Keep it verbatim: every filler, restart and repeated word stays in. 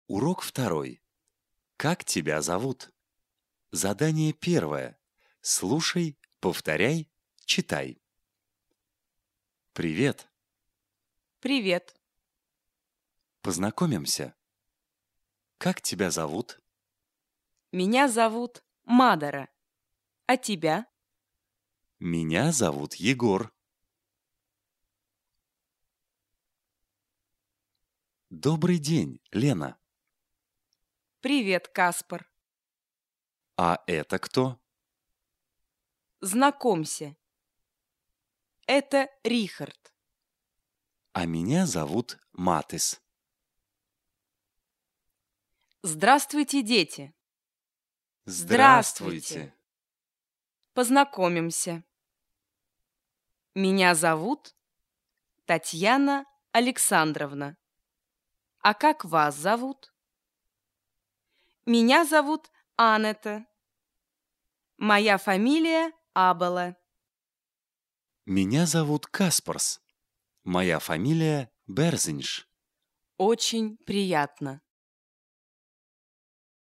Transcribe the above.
Урок второй. Как тебя зовут? Задание первое. Слушай, повторяй, читай. Привет. Привет. Познакомимся. Как тебя зовут? Меня зовут Мадара. А тебя? Меня зовут Егор. Добрый день, Лена. Привет, Каспар. А это кто? Знакомься. Это Рихард. А меня зовут Матис. Здравствуйте, дети. Здравствуйте. Познакомимся. Меня зовут Татьяна Александровна. А как вас зовут? Меня зовут Анета. Моя фамилия Абела. Меня зовут Каспарс. Моя фамилия Берзинш. Очень приятно.